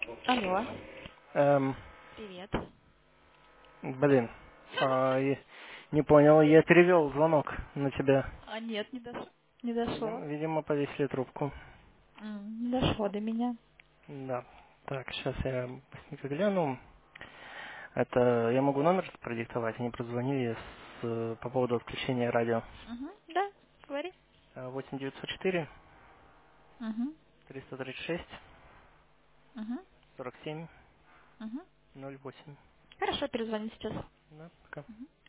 Алло, Эм, привет. блин, не понял, я перевел звонок на тебя. А нет, не дошло. Видимо, повесили трубку. Не дошло до меня. Да. Так, сейчас я быстренько гляну. Это я могу номер продиктовать, они прозвонили по поводу отключения радио. Да, говори. 8904 Угу, 336 угу, 47 угу. 08. Хорошо, перезвони сейчас. Да, пока.